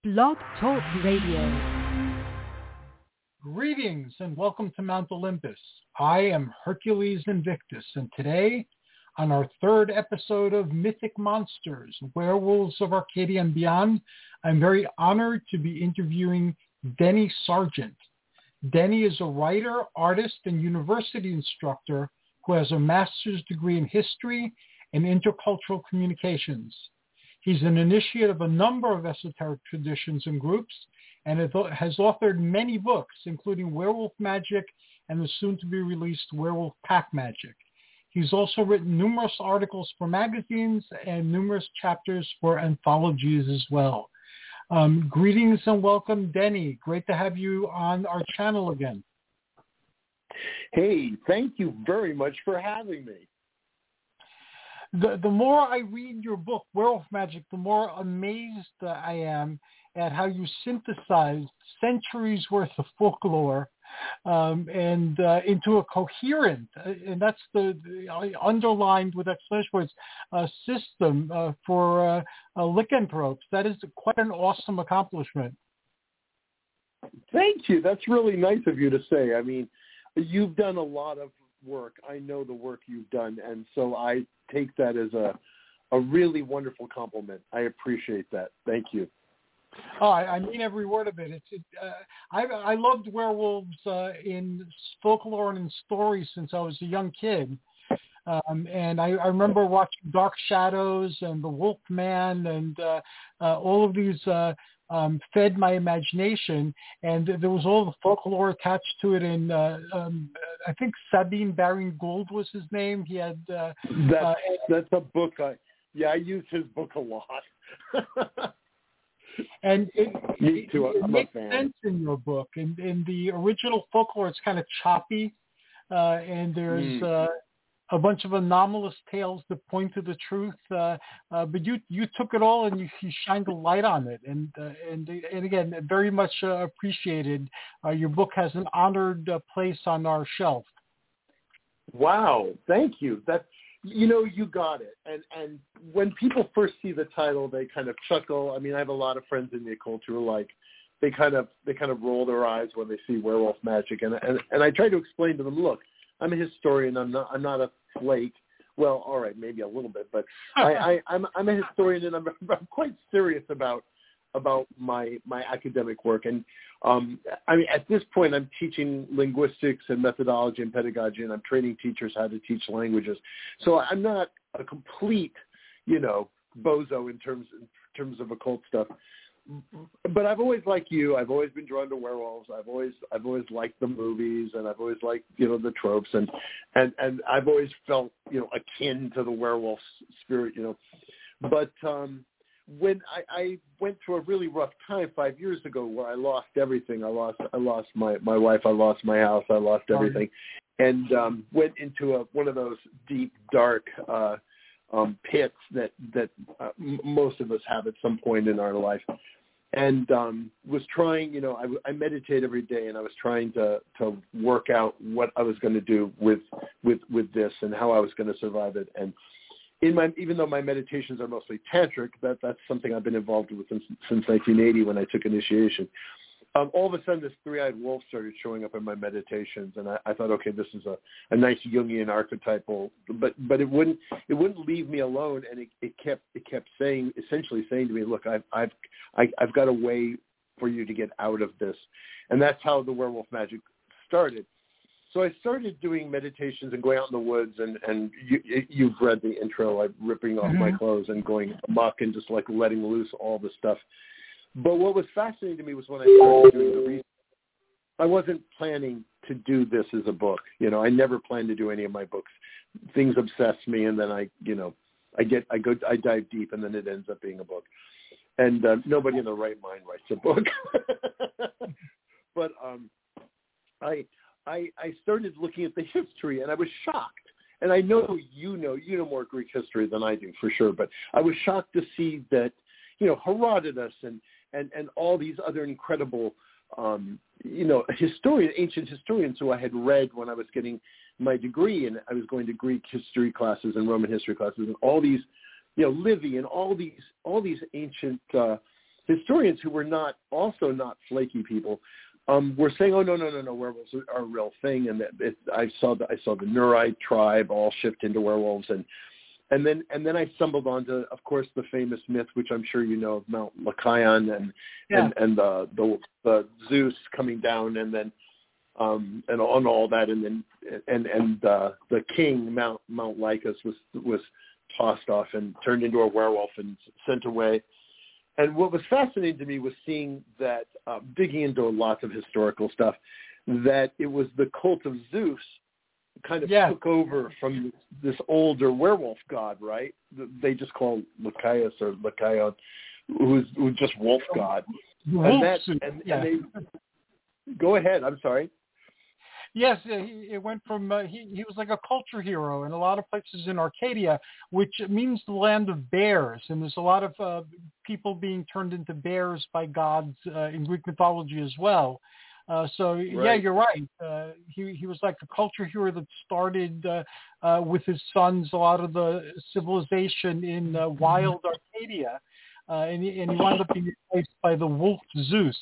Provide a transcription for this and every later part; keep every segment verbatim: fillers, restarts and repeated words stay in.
Blog Talk Radio. Greetings and welcome to Mount Olympus. I am Hercules Invictus, and today, on our third episode of Mythic Monsters, Werewolves of Arcadia and Beyond, I'm very honored to be interviewing Denny Sargent. Denny is a writer, artist, and university instructor who has a master's degree in history and intercultural communications. He's an initiate of a number of esoteric traditions and groups, and has authored many books, including Werewolf Magic and the soon-to-be-released Werewolf Pack Magic. He's also written numerous articles for magazines and numerous chapters for anthologies as well. Um, greetings and welcome, Denny. Great to have you on our channel again. Hey, thank you very much for having me. The, the more I read your book, Werewolf Magic, the more amazed uh, I am at how you synthesized centuries worth of folklore um, and uh, into a coherent, uh, and that's the, the uh, underlined with exclamation points, uh, system uh, for uh, uh, lycanthropes. That is quite an awesome accomplishment. Thank you. That's really nice of you to say. I mean, you've done a lot of work. I know the work you've done, and so I take that as a a really wonderful compliment. I appreciate that. Thank you. Oh, I, I mean every word of it. It's it, uh, I I loved werewolves uh, in folklore and in stories since I was a young kid, um, and I, I remember watching Dark Shadows and The Wolf Man and uh, uh, all of these. Uh, Um, fed my imagination, and there was all the folklore attached to it. And uh, um, I think Sabine Baring Gould was his name. He had uh, that's uh, that's a book. I yeah, I use his book a lot. and it, Me too. it, it I'm makes a fan. sense in your book. In, in the original folklore, it's kind of choppy, uh, and there's. Mm. Uh, a bunch of anomalous tales that point to the truth, uh, uh, but you you took it all and you, you shined a light on it, and uh, and and again, very much uh, appreciated. Uh, your book has an honored uh, place on our shelf. Wow, thank you. That you know, you got it. And and when people first see the title, they kind of chuckle. I mean, I have a lot of friends in the occult who are like, they kind of they kind of roll their eyes when they see Werewolf Magic, and and and I try to explain to them, look, I'm a historian. I'm not. I'm not a flake. Well, all right, maybe a little bit, but I, I, I'm. I'm a historian, and I'm, I'm quite serious about about my my academic work. And um, I mean, at this point, I'm teaching linguistics and methodology and pedagogy, and I'm training teachers how to teach languages. So I'm not a complete, you know, bozo in terms in terms of occult stuff. But I've always liked you. I've always been drawn to werewolves. I've always I've always liked the movies, and I've always liked, you know, the tropes, and and and I've always felt, you know, akin to the werewolf spirit, you know. But um, when I, I went through a really rough time five years ago, where I lost everything. I lost I lost my, my wife. I lost my house. I lost everything, and um, went into a, one of those deep, dark uh, um, pits that that uh, m- most of us have at some point in our life. And um, was trying, you know, I, I meditate every day, and I was trying to, to work out what I was going to do with with with this and how I was going to survive it. And in my, even though my meditations are mostly tantric, that that's something I've been involved with since, since nineteen eighty when I took initiation. Um, all of a sudden, this three-eyed wolf started showing up in my meditations, and I, I thought, okay, this is a, a nice Jungian archetypal, but but it wouldn't it wouldn't leave me alone, and it, it kept it kept saying, essentially saying to me, look, I've I've I, I've got a way for you to get out of this, and that's how the Werewolf Magic started. So I started doing meditations and going out in the woods, and and you, you've read the intro, like ripping off mm-hmm. my clothes and going amok and just like letting loose all the stuff. But what was fascinating to me was when I started doing the research, I wasn't planning to do this as a book. You know, I never planned to do any of my books. Things obsess me, and then I, you know, I get, I go, I dive deep, and then it ends up being a book. And uh, nobody in their right mind writes a book. But um, I, I, I started looking at the history, and I was shocked. And I know you know, you know more Greek history than I do for sure. But I was shocked to see that, you know, Herodotus and and, and all these other incredible, um, you know, historian, ancient historians who I had read when I was getting my degree, and I was going to Greek history classes and Roman history classes, and all these, you know, Livy and all these all these ancient uh, historians who were not also not flaky people um, were saying, "Oh no, no, no, no, werewolves are a real thing," and that it, I saw the I saw the Nurite tribe all shift into werewolves, and and then and then I stumbled onto, of course, the famous myth, which I'm sure you know, of Mount Lycaon and yeah. and and the, the the Zeus coming down, and then um, and on all that, and then and and uh, the king Mount Mount Lycus was was tossed off and turned into a werewolf and sent away. And what was fascinating to me was seeing that, uh, digging into lots of historical stuff, that it was the cult of Zeus kind of yeah. took over from this older werewolf god, right? They just call Lycaeus or Lycaon, who's, who's just wolf god. And that, and, yeah. and they, go ahead, I'm sorry. Yes, he, it went from, uh, he, he was like a culture hero in a lot of places in Arcadia, which means the land of bears. And there's a lot of uh, people being turned into bears by gods uh, in Greek mythology as well. Uh, so, right. yeah, you're right. Uh, he, he was like a culture hero that started uh, uh, with his sons a lot of the civilization in uh, wild Arcadia. Uh, and, he, and he wound up being replaced by the wolf Zeus.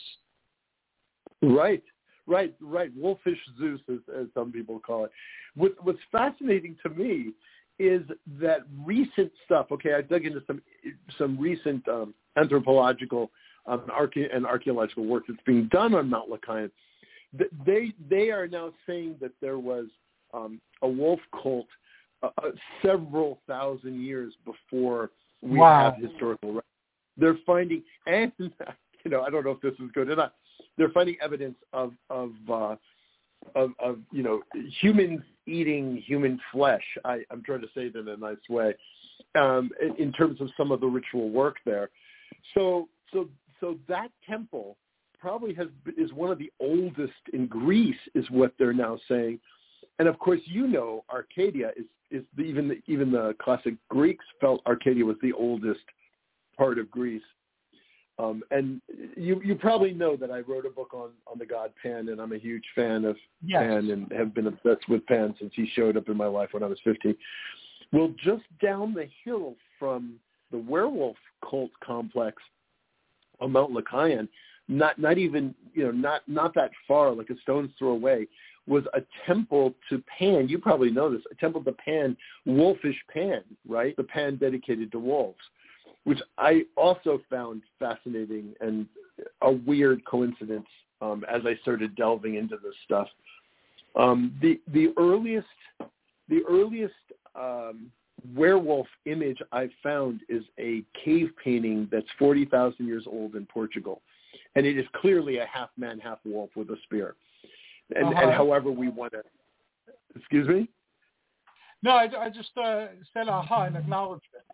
Right. Right, right. Wolfish Zeus, as, as some people call it. What, what's fascinating to me is that recent stuff. Okay, I dug into some some recent um, anthropological um, arche- and archaeological work that's being done on Mount Lycaon. They they are now saying that there was um, a wolf cult uh, uh, several thousand years before we wow. have historical records. They're finding, and you know, I don't know if this is good or not. They're finding evidence of of, uh, of of you know humans eating human flesh. I, I'm trying to say it in a nice way, um, in, in terms of some of the ritual work there. So so so that temple probably has is one of the oldest in Greece, is what they're now saying. And of course, you know, Arcadia is is the, even the, even the classic Greeks felt Arcadia was the oldest part of Greece. Um, and you you probably know that I wrote a book on, on the god Pan, and I'm a huge fan of yes. Pan and have been obsessed with Pan since he showed up in my life when I was fifteen. Well, just down the hill from the werewolf cult complex on Mount Lycaon, not not even you know not not that far, like a stone's throw away, was a temple to Pan. You probably know this, a temple to Pan, wolfish Pan, right? The Pan dedicated to wolves, which I also found fascinating and a weird coincidence um, as I started delving into this stuff. Um, the the earliest the earliest um, werewolf image I've found is a cave painting that's forty thousand years old in Portugal, and it is clearly a half man, half wolf with a spear. And, uh-huh. and however we want to, excuse me? No, I, I just uh, said aha and acknowledged it.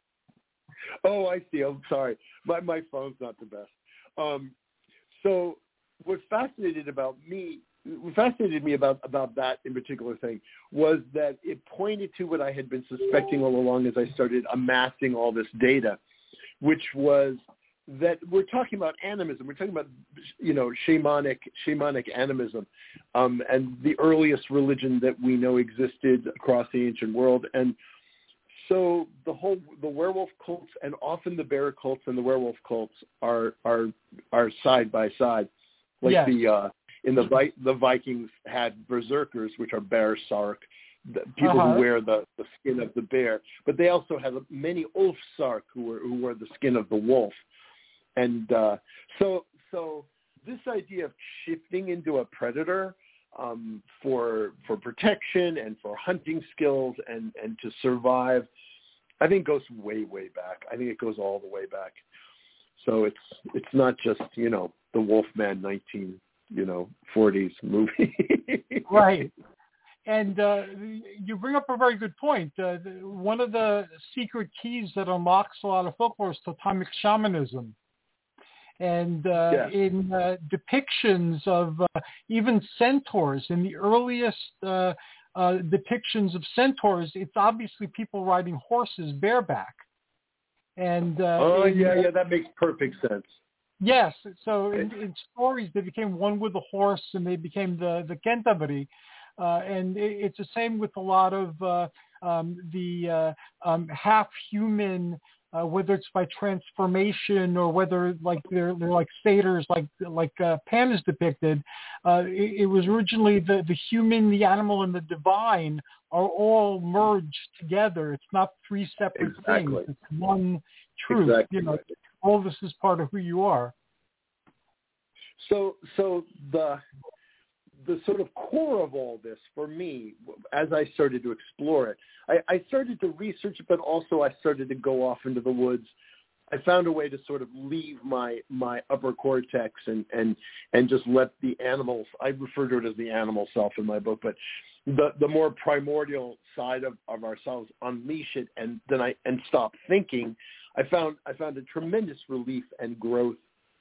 Oh, I see. I'm sorry. My my phone's not the best. Um, so what fascinated about me, what fascinated me about, about that in particular thing was that it pointed to what I had been suspecting all along as I started amassing all this data, which was that we're talking about animism. We're talking about, you know, shamanic shamanic animism, um, and the earliest religion that we know existed across the ancient world. And so the whole the werewolf cults and often the bear cults and the werewolf cults are are are side by side, like yes. the uh, in the Vi- the Vikings had berserkers, which are bear sark, the people uh-huh. who wear the, the skin of the bear, but they also have many ulf sark who were who wear the skin of the wolf, and uh, so so this idea of shifting into a predator um, for for protection and for hunting skills and, and to survive, I think goes way, way back. I think it goes all the way back. So it's it's not just, you know, the Wolfman nineteen, you know, forties movie. Right. And uh, you bring up a very good point. Uh, one of the secret keys that unlocks a lot of folklore is totemic shamanism. And uh, yes. in uh, depictions of uh, even centaurs, in the earliest uh, uh, depictions of centaurs, it's obviously people riding horses bareback. And uh, oh, in, yeah, yeah, that makes perfect sense. Yes. So in, in stories, they became one with the horse, and they became the, the Kentabari. Uh, and it, it's the same with a lot of uh, um, the uh, um, half-human uh, whether it's by transformation or whether like they're they're like satyrs, like like uh, Pan is depicted. Uh, it, it was originally the the human, the animal, and the divine are all merged together. It's not three separate Exactly. things. It's one truth. Exactly. You know, all this is part of who you are. So, so the the sort of core of all this for me, as I started to explore it, I, I started to research it, but also I started to go off into the woods. I found a way to sort of leave my, my upper cortex and, and, and just let the animals, I refer to it as the animal self in my book, but the, the more primordial side of, of ourselves, unleash it and then I, and stop thinking. I found, I found a tremendous relief and growth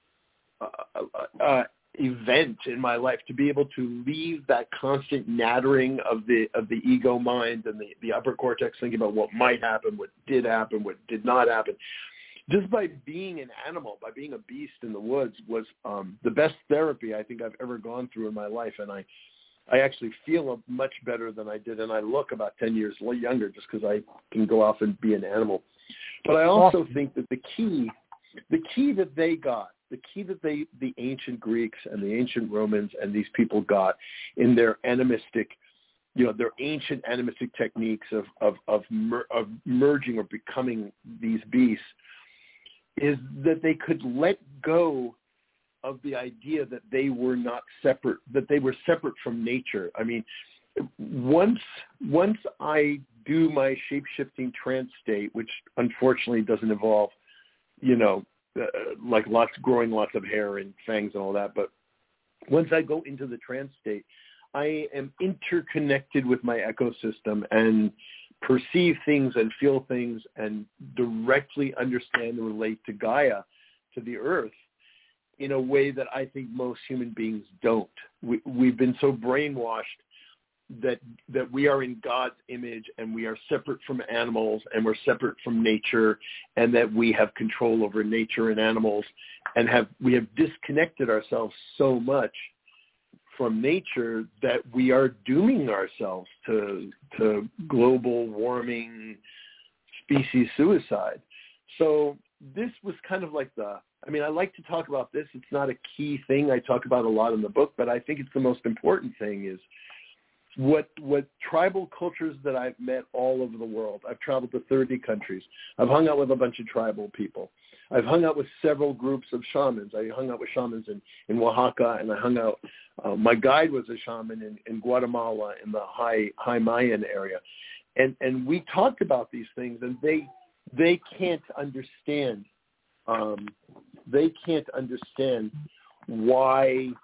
uh, uh, event in my life to be able to leave that constant nattering of the of the ego mind and the, the upper cortex thinking about what might happen, what did happen, what did not happen. Just by being an animal, by being a beast in the woods was um, the best therapy I think I've ever gone through in my life. And I, I actually feel much better than I did. And I look about ten years younger just because I can go off and be an animal. But I also think that the key, the key that they got, the key that they, the ancient Greeks and the ancient Romans and these people got in their animistic, you know, their ancient animistic techniques of of of, mer, of merging or becoming these beasts, is that they could let go of the idea that they were not separate, that they were separate from nature. I mean, once once I do my shape-shifting trance state, which unfortunately doesn't involve, you know, Uh, like lots growing lots of hair and fangs and all that. But once I go into the trance state, I am interconnected with my ecosystem and perceive things and feel things and directly understand and relate to Gaia, to the earth, in a way that I think most human beings don't. We, we've been so brainwashed that that we are in God's image and we are separate from animals and we're separate from nature and that we have control over nature and animals and have we have disconnected ourselves so much from nature that we are dooming ourselves to to global warming, species suicide. So this was kind of like the, I mean, I like to talk about this. It's not a key thing I talk about a lot in the book, but I think it's the most important thing is What what tribal cultures that I've met all over the world. I've traveled to thirty countries. I've hung out with a bunch of tribal people. I've hung out with several groups of shamans. I hung out with shamans in, in Oaxaca, and I hung out. Uh, my guide was a shaman in, in Guatemala in the high high Mayan area, and and we talked about these things, and they they can't understand. Um, they can't understand why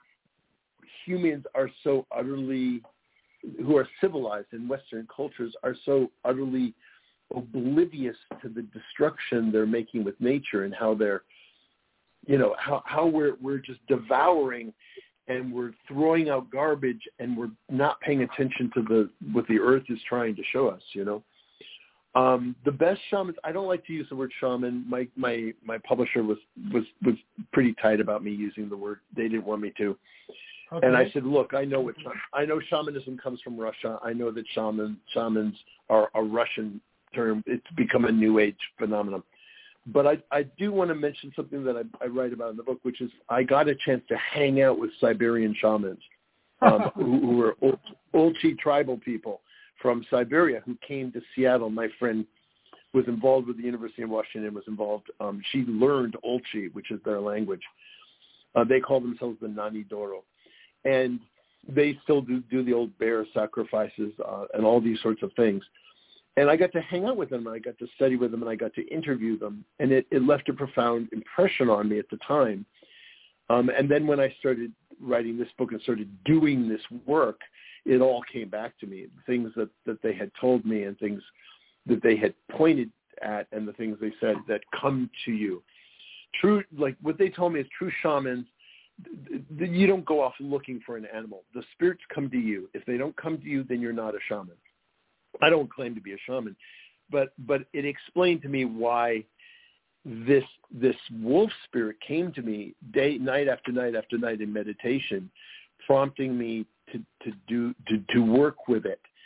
humans are so utterly, who are civilized in Western cultures, are so utterly oblivious to the destruction they're making with nature and how they're, you know, how, how we're we're just devouring and we're throwing out garbage and we're not paying attention to the what the earth is trying to show us, you know. Um, the best shamans, I don't like to use the word shaman. My my my publisher was was was pretty tight about me using the word. They didn't want me to. Okay. And I said, look, I know what I know. Shamanism comes from Russia. I know that shaman shamans are a Russian term. It's become a new age phenomenon. But I, I do want to mention something that I, I write about in the book, which is I got a chance to hang out with Siberian shamans, um, who, who were Olchi tribal people from Siberia who came to Seattle. My friend was involved with the University of Washington. Was involved. Um, she learned Olchi, which is their language. Uh, they call themselves the Nani Doro. And they still do, do the old bear sacrifices uh, and all these sorts of things. And I got to hang out with them, and I got to study with them, and I got to interview them. And it, it left a profound impression on me at the time. Um, and then when I started writing this book and started doing this work, it all came back to me. Things that, that they had told me and things that they had pointed at and the things they said that come to you. True, like what they told me is true shamans, you don't go off looking for an animal. The spirits come to you. If they don't come to you, then you're not a shaman. I don't claim to be a shaman, but but it explained to me why this this wolf spirit came to me day night after night after night in meditation, prompting me to, to do to, to work with it.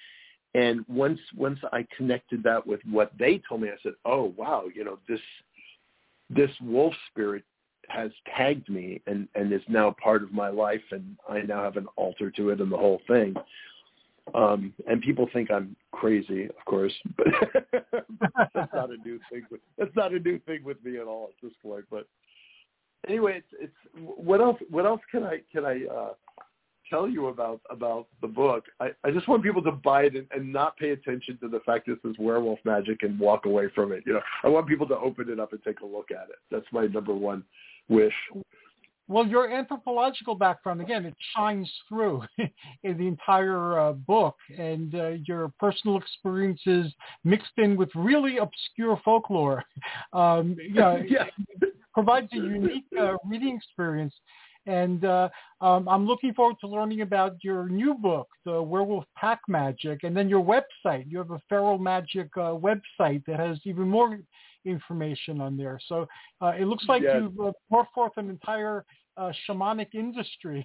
And once once I connected that with what they told me, I said, oh, wow, you know, this this wolf spirit has tagged me and, and is now part of my life, and I now have an altar to it and the whole thing. Um, and people think I'm crazy, of course, but that's not a new thing. With, that's not a new thing with me at all at this point. But anyway, it's, it's what else? What else can I can I uh, tell you about about the book? I, I just want people to buy it and, and not pay attention to the fact this is werewolf magic and walk away from it. You know, I want people to open it up and take a look at it. That's my number one wish. Well, your anthropological background, again, it shines through in the entire uh, book, and uh, your personal experiences mixed in with really obscure folklore. Um, you know, yeah. It provides a unique uh, reading experience. And uh, um, I'm looking forward to learning about your new book, The Werewolf Pack Magic, and then your website. You have a feral magic uh, website that has even more information on there. So uh, it looks like yes. you've uh, brought forth an entire uh, shamanic industry.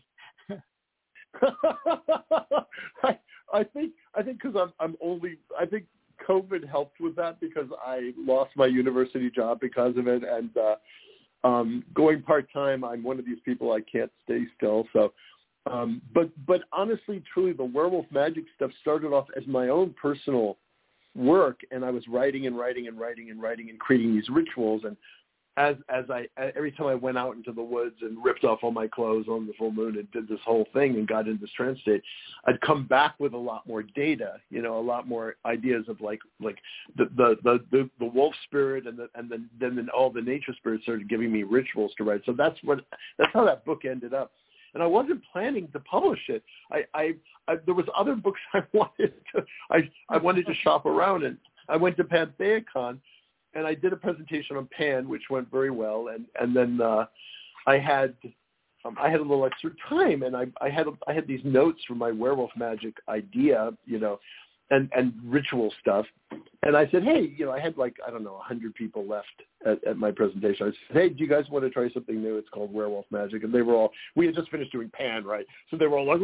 I, I think I think because I'm I'm only I think COVID helped with that because I lost my university job because of it, and uh, um, going part time, I'm one of these people I can't stay still. So, um, but but honestly, truly, the werewolf magic stuff started off as my own personal work, and I was writing and writing and writing and writing and creating these rituals. And as as I every time I went out into the woods and ripped off all my clothes on the full moon and did this whole thing and got into this trance state, I'd come back with a lot more data, you know, a lot more ideas of like like the the the, the, the wolf spirit and the, and then then then all the nature spirits started giving me rituals to write. So that's what that's how that book ended up. And I wasn't planning to publish it. I, I, I there was other books I wanted to I I wanted to shop around, and I went to PantheaCon, and I did a presentation on Pan, which went very well. And and then uh, I had um, I had a little extra time, and I I had I had these notes from my werewolf magic idea, you know, and and ritual stuff. And I said, hey, you know, I had like I don't know a hundred people left at, at my presentation. I said, hey, do you guys want to try something new? It's called werewolf magic, and they were all we had just finished doing Pan, right? So they were all like,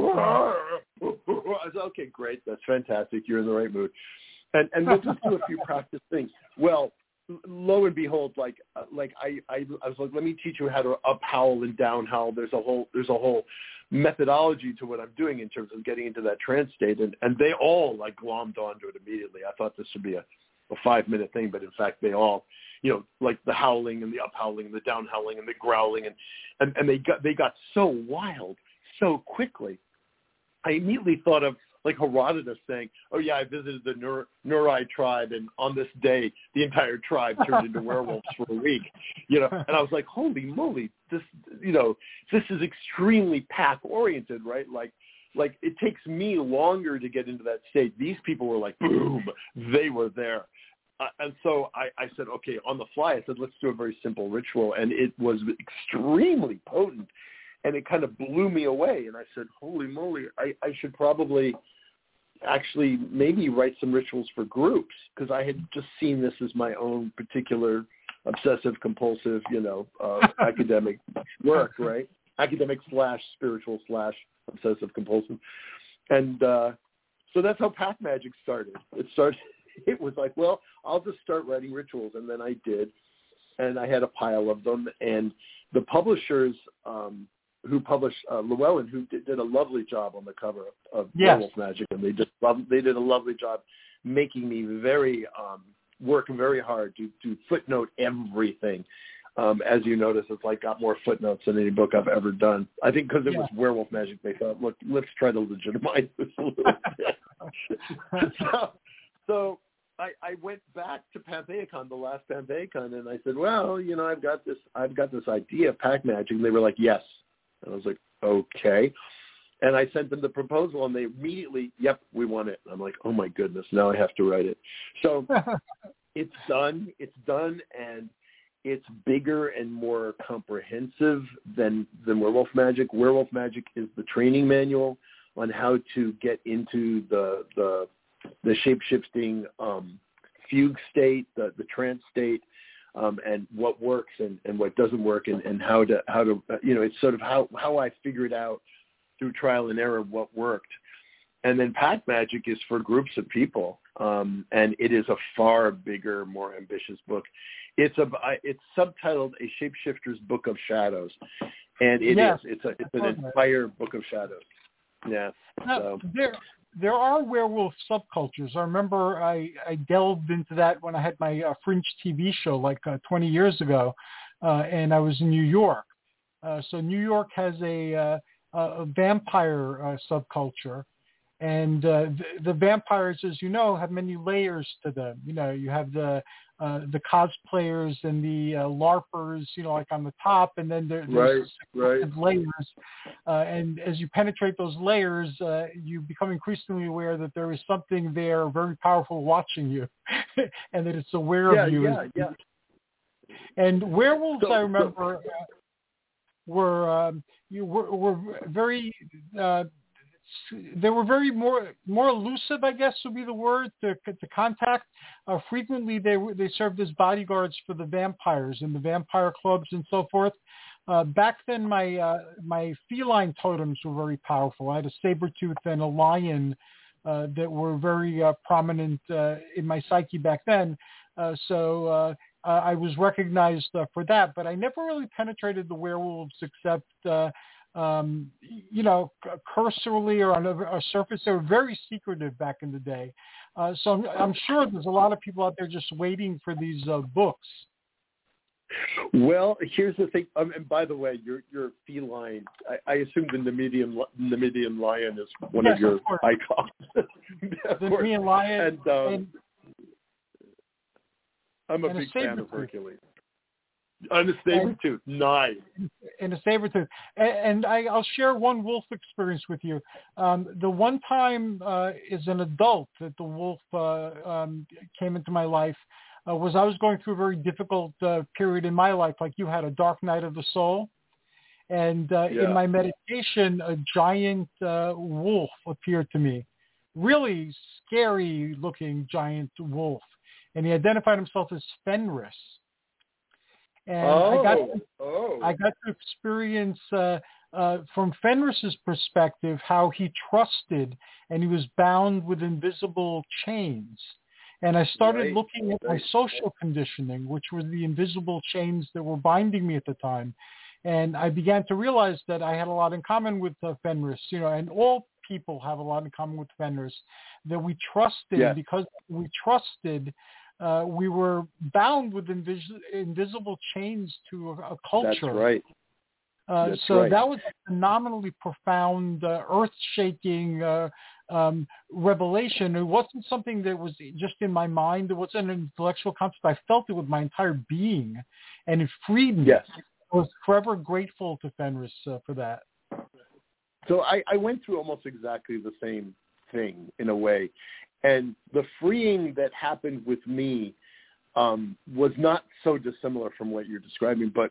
I said, okay, great, that's fantastic. You're in the right mood, and and we'll just do a few practice things. Well, lo and behold, like uh, like I, I I was like, let me teach you how to up howl and down howl. There's a whole there's a whole methodology to what I'm doing in terms of getting into that trance state, and and they all like glommed onto it immediately. I thought this would be a, a five minute thing, but in fact they all, you know, like the howling and the up howling and the down howling and the growling, and and, and they got they got so wild so quickly. I immediately thought of like Herodotus saying, oh, yeah, I visited the Nur- Nurai tribe, and on this day, the entire tribe turned into werewolves for a week. You know, and I was like, holy moly, this, you know, this is extremely pack-oriented, right? Like, like it takes me longer to get into that state. These people were like, boom, they were there. Uh, and so I, I said, okay, on the fly, I said, let's do a very simple ritual. And it was extremely potent. And it kind of blew me away. And I said, holy moly, I, I should probably actually maybe write some rituals for groups, because I had just seen this as my own particular obsessive compulsive, you know, uh, academic work, right? Academic slash spiritual slash obsessive compulsive. And uh, so that's how Pack Magic started. It started, it was like, well, I'll just start writing rituals. And then I did. And I had a pile of them. And the publishers, um, who published uh, Llewellyn, who did, did a lovely job on the cover of, of yes. Werewolf Magic, and they just love, they did a lovely job making me very um, work very hard to, to footnote everything. Um, as you notice, it's like got more footnotes than any book I've ever done. I think because it yeah. was Werewolf Magic, they thought, look, let's try to legitimize this a little bit. so, so I, I went back to PantheaCon, the last PantheaCon, and I said, well, you know, I've got this, I've got this idea of Pack Magic, and they were like, yes. And I was like, okay. And I sent them the proposal, and they immediately, yep, we want it. And I'm like, oh, my goodness, now I have to write it. So it's done. It's done, and it's bigger and more comprehensive than, than Werewolf Magic. Werewolf Magic is the training manual on how to get into the the, the shape-shifting um, fugue state, the, the trance state. Um, and what works and, and what doesn't work, and, and how to how to uh, you know, it's sort of how, how I figured out through trial and error what worked. And then Pack Magic is for groups of people, um, and it is a far bigger, more ambitious book. It's a it's subtitled A Shapeshifter's Book of Shadows, and it yes, is it's a it's an entire that. Book of shadows. Yeah. Now, so. There there are werewolf subcultures. I remember I, I delved into that when I had my uh, Fringe T V show like uh, twenty years ago, uh, and I was in New York. Uh, so New York has a, uh, a vampire uh, subculture. And uh, the, the vampires, as you know, have many layers to them. You know, you have the uh, the cosplayers and the uh, LARPers, you know, like on the top, and then there, there's right, right. layers. Uh, and as you penetrate those layers, uh, you become increasingly aware that there is something there very powerful watching you, and that it's aware yeah, of you. Yeah, yeah, And werewolves, so, I remember, so. uh, were um, you were, were very. Uh, They were very more more elusive, I guess would be the word, to, to contact. Uh, frequently, they they served as bodyguards for the vampires in the vampire clubs and so forth. Uh, back then, my uh, my feline totems were very powerful. I had a saber tooth and a lion uh, that were very uh, prominent uh, in my psyche back then. Uh, so uh, I was recognized uh, for that, but I never really penetrated the werewolves except. Uh, Um, you know, cursorily or on a, a surface. They were very secretive back in the day. Uh, so I'm, I'm sure there's a lot of people out there just waiting for these uh, books. Well, here's the thing. Um, and by the way, your your feline. I, I assume the Namibian Namibian lion is one yes, of your of icons. The Namibian lion. And, um, and, I'm a and big a fan of Hercules. And a saber tooth, nice. And a saber tooth. And, and I, I'll share one wolf experience with you. Um, the one time uh, as an adult that the wolf uh, um, came into my life uh, was I was going through a very difficult uh, period in my life, like you had a dark night of the soul. And uh, yeah. in my meditation, a giant uh, wolf appeared to me, really scary-looking giant wolf. And he identified himself as Fenris. And oh, I got to, oh. I got to experience uh, uh, from Fenris's perspective how he trusted and he was bound with invisible chains. And I started right. looking at right. my social conditioning, which were the invisible chains that were binding me at the time. And I began to realize that I had a lot in common with uh, Fenris, you know, and all people have a lot in common with Fenris, that we trusted yes. because we trusted Uh, we were bound with invis- invisible chains to a, a culture. That's right. Uh, That's so right. that was a phenomenally profound, uh, earth-shaking uh, um, revelation. It wasn't something that was just in my mind. It wasn't an intellectual concept. I felt it with my entire being, and it freed me. Yes. I was forever grateful to Fenris uh, for that. So I, I went through almost exactly the same thing in a way. And the freeing that happened with me um, was not so dissimilar from what you're describing, but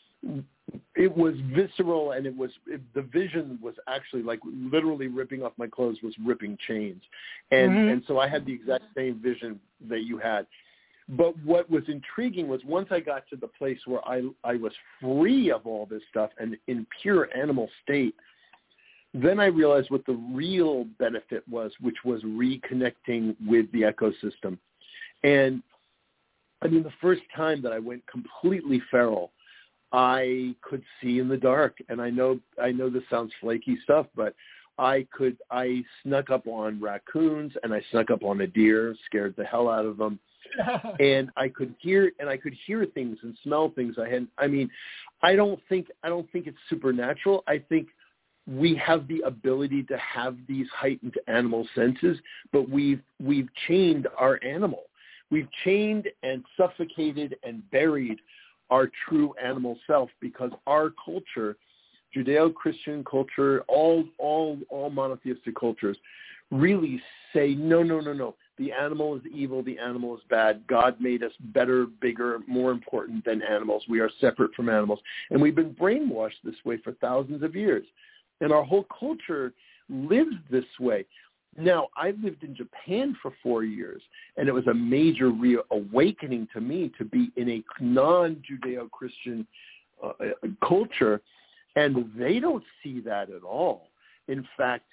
it was visceral, and it was it, the vision was actually like literally ripping off my clothes was ripping chains, and Mm-hmm. and so I had the exact same vision that you had. But what was intriguing was once I got to the place where I I was free of all this stuff and in pure animal state. Then I realized what the real benefit was, which was reconnecting with the ecosystem. And I mean, the first time that I went completely feral, I could see in the dark. And I know, I know this sounds flaky stuff, but I could, I snuck up on raccoons and I snuck up on a deer, scared the hell out of them. And I could hear, and I could hear things and smell things I hadn't. I mean, I don't think, I don't think it's supernatural. I think we have the ability to have these heightened animal senses, but we've we've chained our animal. We've chained and suffocated and buried our true animal self because our culture, Judeo-Christian culture, all all all monotheistic cultures, really say no, no, no, no. The animal is evil. The animal is bad. God made us better, bigger, more important than animals. We are separate from animals, and we've been brainwashed this way for thousands of years. And our whole culture lives this way. Now, I lived in Japan for four years, and it was a major reawakening to me to be in a non-Judeo-Christian uh, culture, and they don't see that at all. In fact,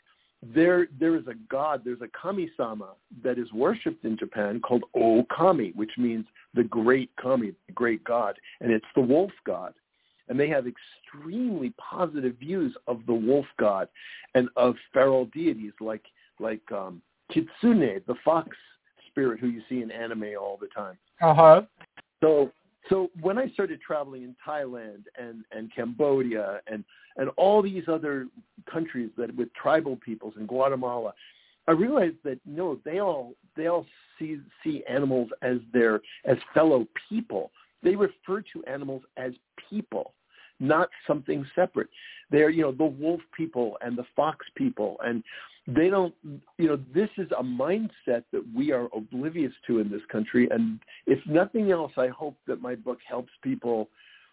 there there is a god, there's a kami-sama that is worshipped in Japan called O-Kami, which means the great kami, the great god, and it's the wolf god. And they have extremely positive views of the wolf god and of feral deities like like um, Kitsune, the fox spirit who you see in anime all the time. Uh-huh. So so when I started traveling in Thailand and, and Cambodia and, and all these other countries that with tribal peoples in Guatemala, I realized that no, they all they all see see animals as their as fellow people. They refer to animals as people, not something separate. They're, you know, the wolf people and the fox people, and they don't, you know, this is a mindset that we are oblivious to in this country. And if nothing else, I hope that my book helps people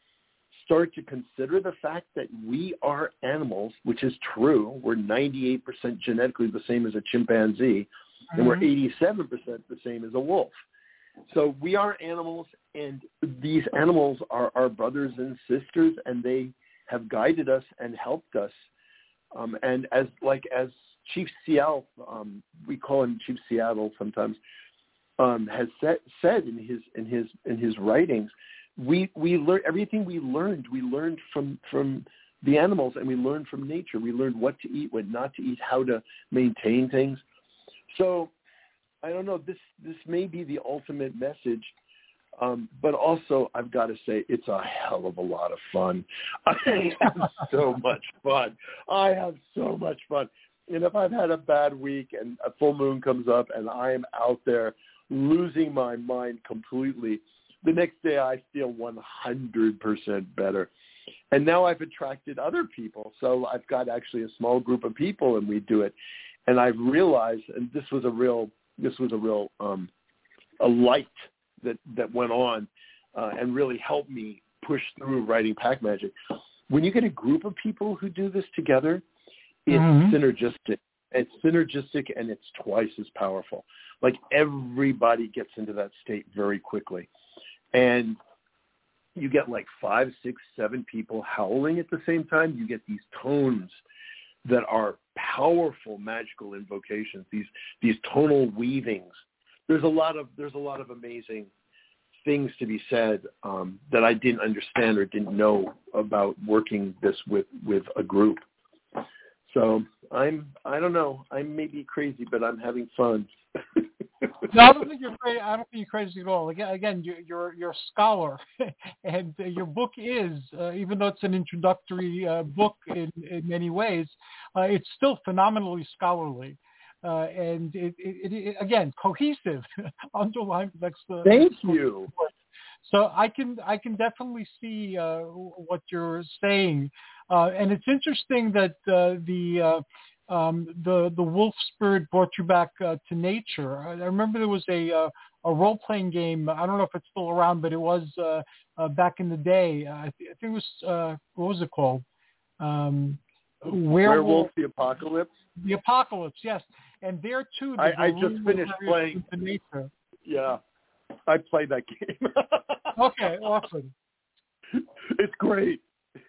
start to consider the fact that we are animals, which is true. We're ninety-eight percent genetically the same as a chimpanzee, mm-hmm. and we're eighty-seven percent the same as a wolf. So we are animals, and these animals are our brothers and sisters, and they have guided us and helped us. Um, and as like as Chief Seattle, um, we call him Chief Seattle sometimes, um, has said, said in his in his in his writings, we we learn everything we learned. We learned from from the animals, and we learned from nature. We learned what to eat, what not to eat, how to maintain things. So I don't know. This this may be the ultimate message, um, but also I've got to say it's a hell of a lot of fun. I have so much fun. I have so much fun. And if I've had a bad week and a full moon comes up and I am out there losing my mind completely, the next day I feel one hundred percent better. And now I've attracted other people. So I've got actually a small group of people and we do it. And I've realized, and this was a real, this was a real, um, a light that, that went on uh, and really helped me push through writing Pack Magic. When you get a group of people who do this together, it's mm-hmm. synergistic. It's synergistic, and it's twice as powerful. Like everybody gets into that state very quickly. And you get like five, six, seven people howling at the same time. You get these tones that are powerful magical invocations, these these tonal weavings. There's a lot of there's a lot of amazing things to be said um, that I didn't understand or didn't know about working this with, with a group. So I'm I don't know. I may be crazy, but I'm having fun. No, I don't think you're crazy. I don't think you're crazy at all. Again, again, you're you're, you're a scholar, and uh, your book is, uh, even though it's an introductory uh, book in, in many ways, uh, it's still phenomenally scholarly, uh, and it, it, it again cohesive. Underlined. That's the. Thank that's you. So I can I can definitely see uh, what you're saying, uh, and it's interesting that uh, the. Uh, Um, the the wolf spirit brought you back uh, to nature. I, I remember there was a uh, a role playing game. I don't know if it's still around, but it was uh, uh, back in the day. Uh, I, th- I think it was uh, what was it called? Um, Werewolf, Werewolf the Apocalypse. The Apocalypse, yes. And there too, the I, I just finished playing. Into nature. Yeah, I played that game. Okay, awesome. It's great.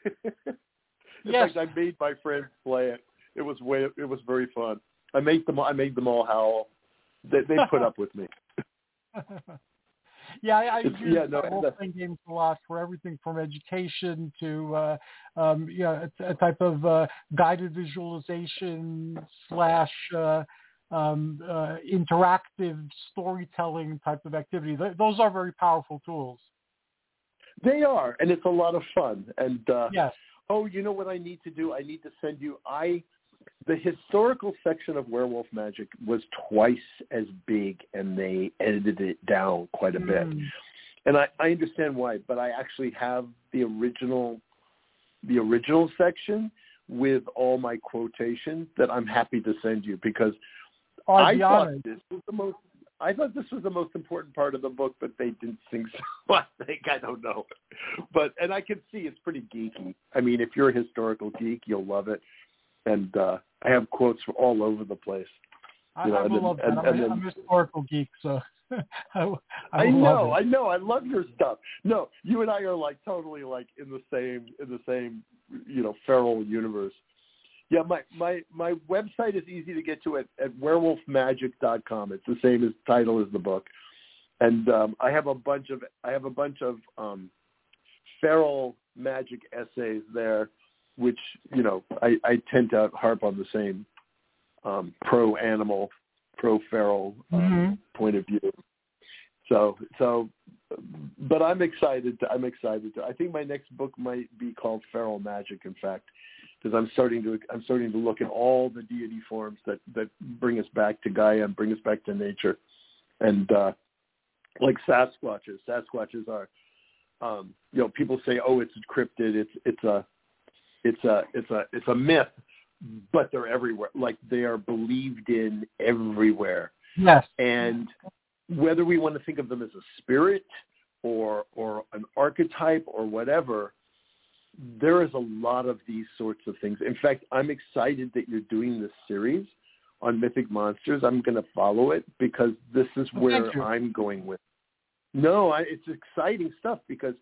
In Yes. fact, I made my friends play it. It was way. It was very fun. I made them. I made them all howl. They, they put up with me. Yeah, I, I use yeah, no, role-playing games a lot for everything from education to, uh, um, you know, a, a type of uh, guided visualization slash uh, um, uh, interactive storytelling type of activity. Th- those are very powerful tools. They are, and it's a lot of fun. And uh, yes. Oh, you know what I need to do? I need to send you. I the historical section of Werewolf Magic was twice as big, and they edited it down quite a bit. Mm. And I, I understand why, but I actually have the original, the original section with all my quotations that I'm happy to send you because oh, I thought honored. this was the most. I thought this was the most important part of the book, but they didn't think so. I think I don't know, but and I can see it's pretty geeky. I mean, if you're a historical geek, you'll love it. And uh, I have quotes from all over the place. I, you know, I will then, love that. and, I'm, and a, then, I'm a historical geek, so I, I, I know, love it. I know, I love your stuff. No, you and I are like totally like in the same in the same you know feral universe. Yeah, my, my, my website is easy to get to at, at werewolf magic dot com. It's the same as title as the book. And um, I have a bunch of I have a bunch of um, feral magic essays there, which, you know, I, I tend to harp on the same um, pro-animal, pro-feral um, mm-hmm. point of view. So, so, but I'm excited. To, I'm excited. To, I think my next book might be called Feral Magic, in fact, because I'm starting to I'm starting to look at all the deity forms that, that bring us back to Gaia and bring us back to nature, and uh, like Sasquatches. Sasquatches are, um, you know, people say, oh, it's cryptid. It's it's a it's a it's a it's a myth, but they're everywhere. Like they are believed in everywhere. Yes, and whether we want to think of them as a spirit or or an archetype or whatever, there is a lot of these sorts of things. In fact, I'm excited that you're doing this series on mythic monsters. I'm going to follow it because this is where I'm going with. No, I, it's exciting stuff because,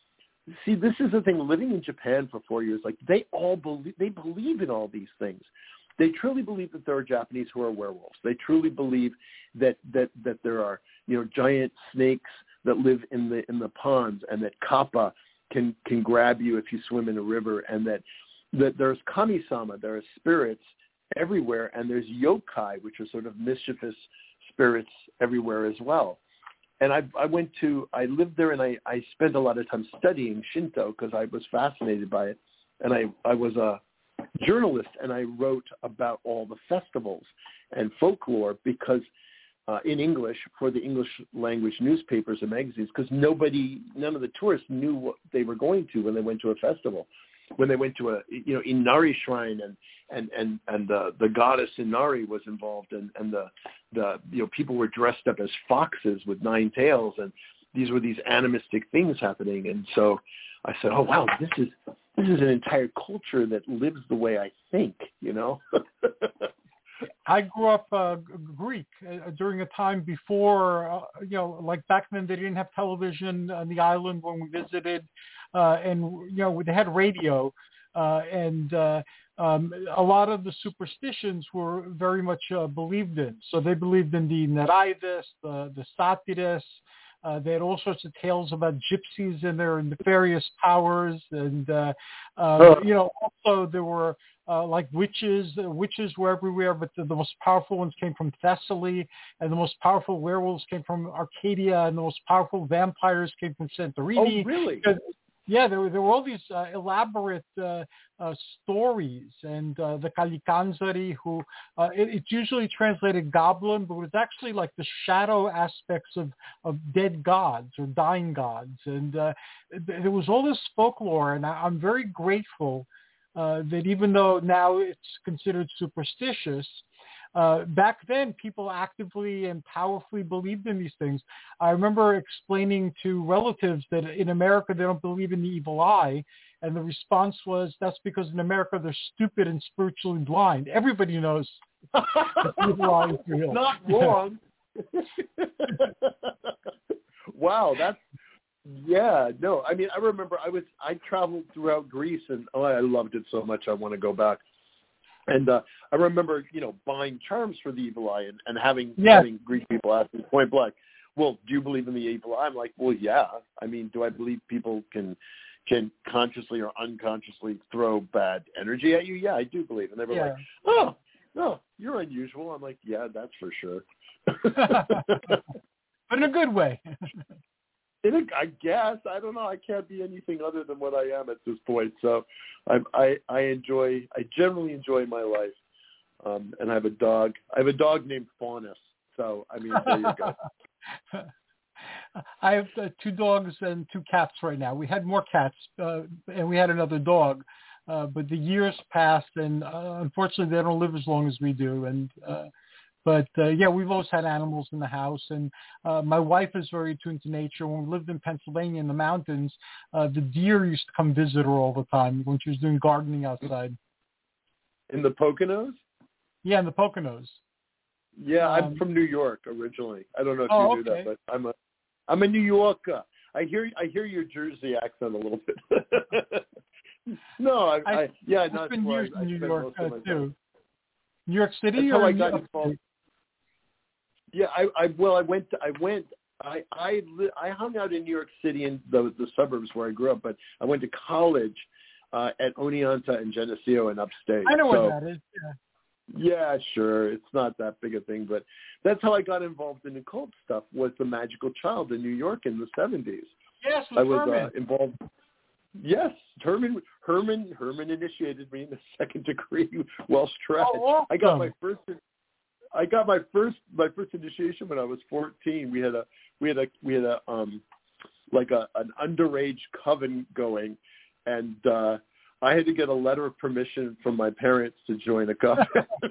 see, this is the thing. Living in Japan for four years, like they all believe, they believe in all these things. They truly believe that there are Japanese who are werewolves. They truly believe that, that, that there are, you know, giant snakes that live in the in the ponds, and that kappa can can grab you if you swim in a river, and that that there's kami-sama, there are spirits everywhere, and there's yokai, which are sort of mischievous spirits everywhere as well. And I, I went to, I lived there, and I, I spent a lot of time studying Shinto because I was fascinated by it. And I, I was a journalist, and I wrote about all the festivals and folklore because uh, in English for the English language newspapers and magazines, because nobody, none of the tourists knew what they were going to when they went to a festival. When they went to a, you know, Inari shrine, and and and and the the goddess Inari was involved, and and the the you know people were dressed up as foxes with nine tails, and these were these animistic things happening. And so I said, oh wow, this is this is an entire culture that lives the way I think, you know. I grew up uh, Greek uh, during a time before, uh, you know, like back then they didn't have television on the island when we visited, uh, and, you know, they had radio, uh, and uh, um, a lot of the superstitions were very much uh, believed in. So they believed in the Nereides, the, the Satyrs. Uh, they had all sorts of tales about gypsies and their nefarious powers. And, uh, uh, you know, also there were uh, like witches. Uh, witches were everywhere, but the, the most powerful ones came from Thessaly, and the most powerful werewolves came from Arcadia, and the most powerful vampires came from Santorini. Oh, really? Because, yeah, there were, there were all these uh, elaborate uh, uh, stories, and uh, the Kalikanzari, who uh, it, it's usually translated goblin, but it was actually like the shadow aspects of, of dead gods or dying gods. And uh, there was all this folklore, and I, I'm very grateful uh, that even though now it's considered superstitious, Uh, back then, people actively and powerfully believed in these things. I remember explaining to relatives that in America, they don't believe in the evil eye. And the response was, that's because in America, they're stupid and spiritually blind. Everybody knows the evil eye is real. Not wrong. Wow, that's, yeah, no. I mean, I remember I was, I traveled throughout Greece, and oh, I loved it so much. I want to go back. And uh, I remember, you know, buying charms for the evil eye, and, and having, yes. having Greek people ask me point blank, well, do you believe in the evil eye? I'm like, well, yeah. I mean, do I believe people can can consciously or unconsciously throw bad energy at you? Yeah, I do believe. And they were yeah. like, oh, no, you're unusual. I'm like, yeah, that's for sure. But in a good way. In a, I guess. I don't know. I can't be anything other than what I am at this point. So I I, I enjoy, I generally enjoy my life. Um, and I have a dog. I have a dog named Faunus. So, I mean, there you go. I have uh, two dogs and two cats right now. We had more cats, uh, and we had another dog. Uh, but the years passed, and uh, unfortunately, they don't live as long as we do. And uh, But, uh, yeah, we've always had animals in the house. And uh, my wife is very attuned to nature. When we lived in Pennsylvania in the mountains, uh, the deer used to come visit her all the time when she was doing gardening outside. In the Poconos? Yeah, in the Poconos. Yeah, um, I'm from New York originally. I don't know if oh, you knew okay. that, but I'm a I'm a New Yorker. I hear I hear your Jersey accent a little bit. No, I, I, I yeah, I've not been where years I, I in New spent York most uh, of my too. time. New York City That's or how I New got York involved. City? Yeah, I, I well, I went, I went, I, I, li- I hung out in New York City in the the suburbs where I grew up, but I went to college uh, at Oneonta and Geneseo in upstate. I know so, where that is. Yeah. Yeah, sure. It's not that big a thing, but that's how I got involved in occult stuff. Was the Magical Child in New York in the seventies. Yes, with I was Herman. uh, involved. Yes, Herman. Herman. Herman initiated me in the second degree Welsh trad. Oh, awesome. I got my first. I got my first my first initiation when I was fourteen. We had a we had a we had a um like a an underage coven going, and uh, I had to get a letter of permission from my parents to join a coven.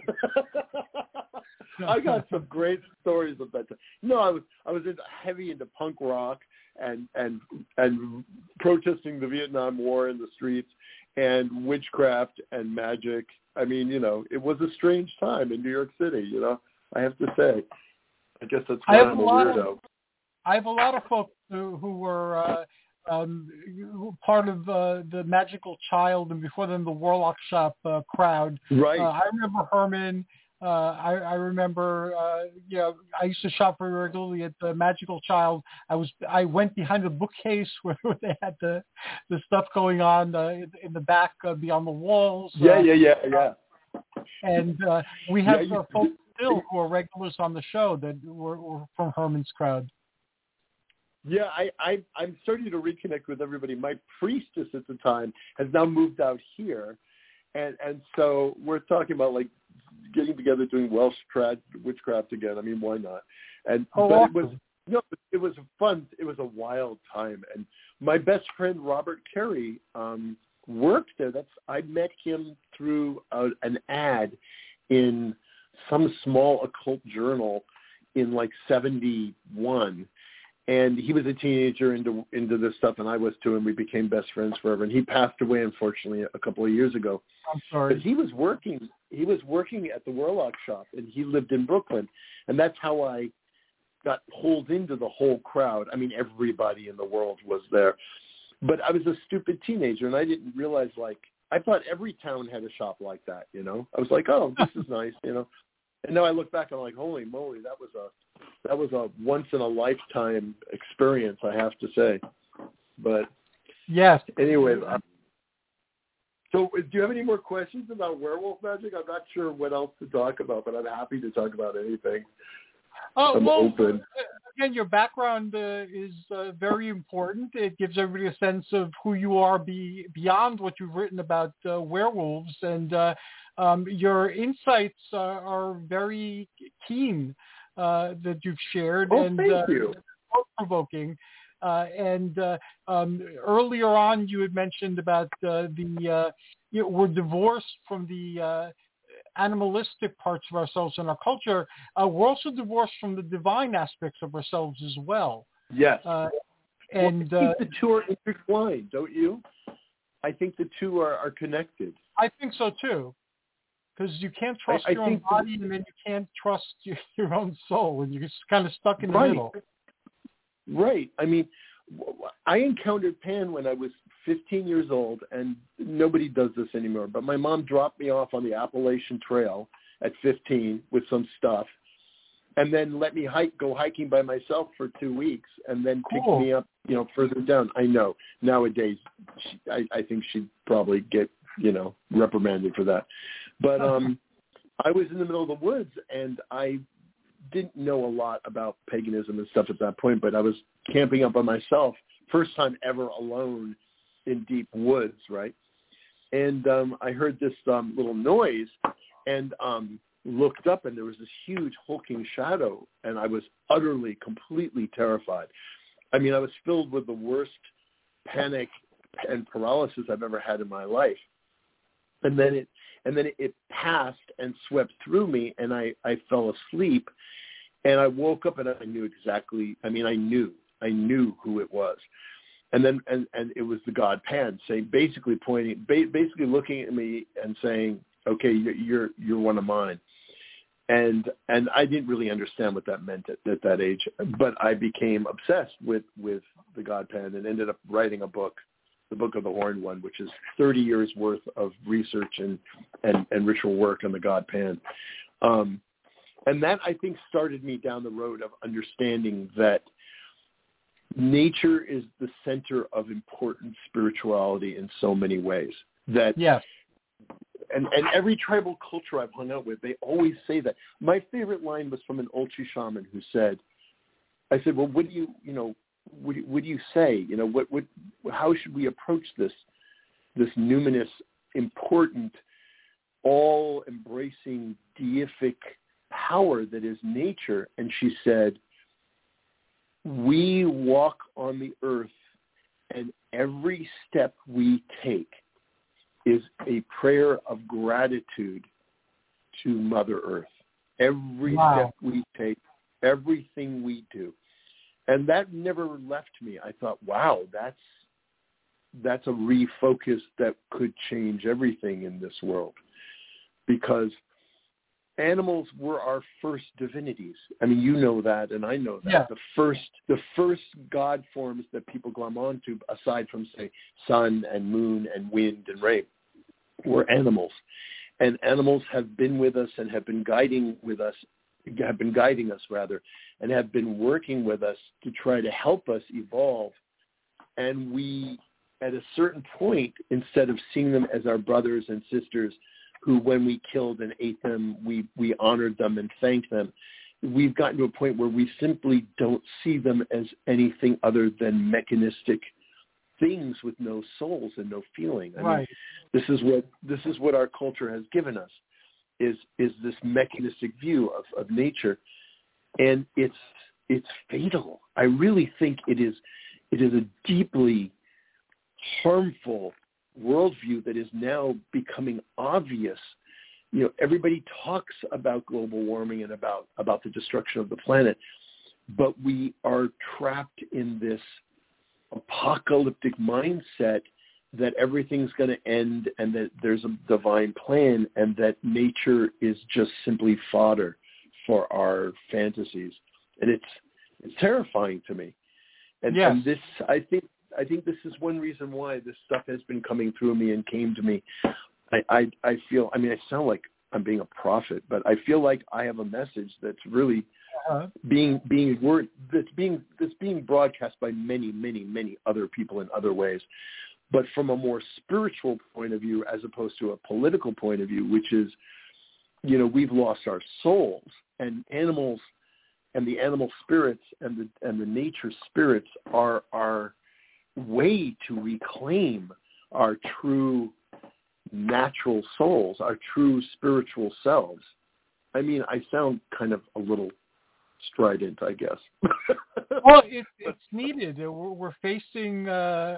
I got some great stories of that time. No, I was I was into, heavy into punk rock and and and protesting the Vietnam War in the streets and witchcraft and magic. I mean, you know, it was a strange time in New York City, you know, I have to say. I guess that's why I'm a weirdo. Of, I have a lot of folks who, who were uh, um, part of uh, the Magical Child and before them the Warlock Shop uh, crowd. Right. Uh, I remember Herman. Uh, I, I remember, uh, you know, I used to shop very regularly at the Magical Child. I was, I went behind the bookcase where they had the, the stuff going on uh, in, in the back uh, beyond the walls. Yeah, uh, yeah, yeah, yeah. And uh, we have yeah, uh, folks still who are regulars on the show that were, were from Herman's crowd. Yeah, I, I, I'm starting to reconnect with everybody. My priestess at the time has now moved out here. And, and so we're talking about like getting together, doing Welsh trad witchcraft again. I mean, why not? And oh, but awesome. it was no, it was a fun. It was a wild time. And my best friend Robert Carey um, worked there. That's I met him through a, an ad in some small occult journal in like seventy-one. And he was a teenager into into this stuff, and I was too, and we became best friends forever. And he passed away, unfortunately, a couple of years ago. I'm sorry. But he was working. He was working at the Warlock Shop, and he lived in Brooklyn, and that's how I got pulled into the whole crowd. I mean, everybody in the world was there, but I was a stupid teenager, and I didn't realize like I thought every town had a shop like that. You know, I was like, oh, this is nice, you know. And now I look back and I'm like, holy moly, that was a that was a once in a lifetime experience, I have to say. But yes. Anyway, uh, so do you have any more questions about werewolf magic? I'm not sure what else to talk about, but I'm happy to talk about anything. Oh, I'm well, open. Again, your background uh, is uh, very important. It gives everybody a sense of who you are be, beyond what you've written about uh, werewolves, and uh, um, your insights uh, are very keen uh, that you've shared. Oh, and thank uh, you. Thought-provoking. Uh, and uh, um, earlier on, you had mentioned about uh, the uh, you know, we're divorced from the uh, animalistic parts of ourselves and our culture. Uh, we're also divorced from the divine aspects of ourselves as well. Yes. Uh, and well, I uh, think the two are intertwined, don't you? I think the two are, are connected. I think so too, because you can't trust I, I your own body, and then you can't trust your, your own soul, and you're just kind of stuck in the right. middle. Right. I mean, I encountered Pan when I was fifteen years old, and nobody does this anymore, but my mom dropped me off on the Appalachian Trail at fifteen with some stuff, and then let me hike, go hiking by myself for two weeks, and then picked Cool. me up, you know, further down. I know nowadays, she, I, I think she'd probably get, you know, reprimanded for that. But um, I was in the middle of the woods, and I didn't know a lot about paganism and stuff at that point, but I was camping up by myself, first time ever alone in deep woods, right? And um, I heard this um, little noise and um, looked up, and there was this huge hulking shadow, and I was utterly, completely terrified. I mean, I was filled with the worst panic and paralysis I've ever had in my life. And then it and then it passed and swept through me, and I, I fell asleep, and I woke up, and I knew exactly, I mean, I knew, I knew who it was. And then, and, and it was the god Pan, saying, basically pointing, ba- basically looking at me and saying, okay, you're, you're, you're one of mine. And, and I didn't really understand what that meant at, at that age, but I became obsessed with, with the god Pan and ended up writing a book the Book of the Horned One, which is thirty years worth of research and, and, and ritual work on the god Pan. Um, and that, I think, started me down the road of understanding that nature is the center of important spirituality in so many ways. That yes. And, and every tribal culture I've hung out with, they always say that. My favorite line was from an Olchi shaman who said, I said, well, what do you, you know, what, what do you say? You know, what, what, how should we approach this, this numinous, important, all-embracing, deific power that is nature? And she said, we walk on the earth, and every step we take is a prayer of gratitude to Mother Earth. Every wow. step we take, everything we do. And that never left me. I thought, wow, that's that's a refocus that could change everything in this world. Because animals were our first divinities. I mean, you know that, and I know that. Yeah. The first the first god forms that people glom onto, aside from, say, sun and moon and wind and rain, were animals. And animals have been with us and have been guiding with us, have been guiding us rather, and have been working with us to try to help us evolve. And we, at a certain point, instead of seeing them as our brothers and sisters who, when we killed and ate them, we, we honored them and thanked them, we've gotten to a point where we simply don't see them as anything other than mechanistic things with no souls and no feeling. I right. mean, this is what this is what our culture has given us, is is this mechanistic view of, of nature, and it's it's fatal. I really think it is it is a deeply harmful worldview that is now becoming obvious. You know, everybody talks about global warming and about about the destruction of the planet, but we are trapped in this apocalyptic mindset that everything's going to end and that there's a divine plan and that nature is just simply fodder for our fantasies. And it's it's terrifying to me. And, yes. and this, I think, I think this is one reason why this stuff has been coming through me and came to me. I, I, I feel, I mean, I sound like I'm being a prophet, but I feel like I have a message that's really uh-huh. being being word that's being that's being broadcast by many, many, many other people in other ways. But from a more spiritual point of view, as opposed to a political point of view, which is, you know, we've lost our souls, and animals and the animal spirits and the and the nature spirits are our way to reclaim our true natural souls, our true spiritual selves. I mean, I sound kind of a little strident, I guess. Well, it, it's needed. We're, we're facing uh,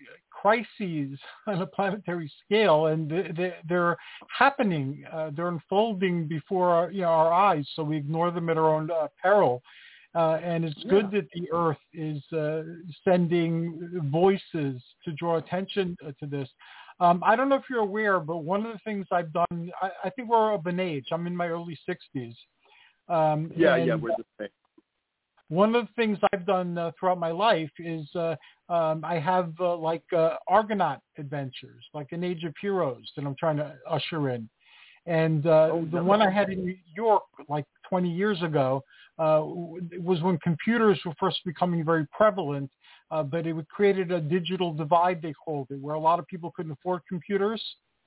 crises on a planetary scale, and they, they're happening. Uh, they're unfolding before our, you know, our eyes, so we ignore them at our own uh, peril. Uh, and it's good yeah. that the Earth is uh, sending voices to draw attention to this. Um, I don't know if you're aware, but one of the things I've done, I, I think we're of an age. I'm in my early sixties. Um, yeah, yeah, we're the same. One of the things I've done uh, throughout my life is uh, um, I have uh, like uh, Argonaut adventures, like an Age of Heroes that I'm trying to usher in. And uh, oh, the no. one I had in New York like twenty years ago uh, was when computers were first becoming very prevalent, uh, but it created a digital divide, they called it, where a lot of people couldn't afford computers.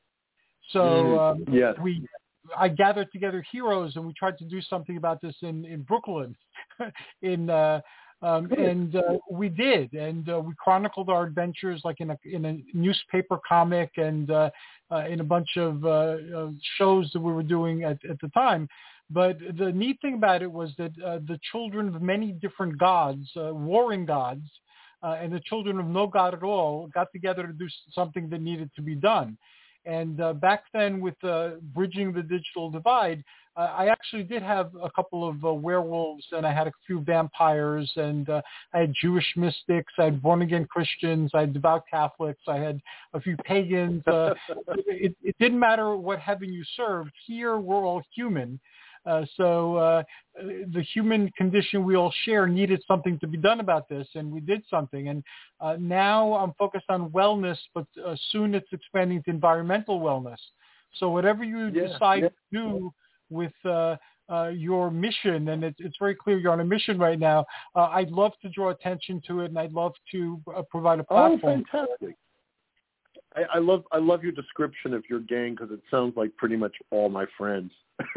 So mm, um, yeah. we, I gathered together heroes, and we tried to do something about this in, in Brooklyn. in uh, um, and uh, we did, and uh, we chronicled our adventures like in a in a newspaper comic and uh, uh, in a bunch of uh, uh, shows that we were doing at, at the time. But the neat thing about it was that uh, the children of many different gods, uh, warring gods, uh, and the children of no god at all got together to do something that needed to be done. And uh, back then, with uh, bridging the digital divide, uh, I actually did have a couple of uh, werewolves, and I had a few vampires, and uh, I had Jewish mystics, I had born-again Christians, I had devout Catholics, I had a few pagans. Uh, it, it didn't matter what heaven you served. Here, we're all human. Uh, so uh, the human condition we all share needed something to be done about this, and we did something. And uh, now I'm focused on wellness, but uh, soon it's expanding to environmental wellness. So whatever you Yeah, decide yeah. to do with uh, uh, your mission, and it's, it's very clear you're on a mission right now, uh, I'd love to draw attention to it, and I'd love to uh, provide a Oh, platform. fantastic. I, I love I love your description of your gang because it sounds like pretty much all my friends.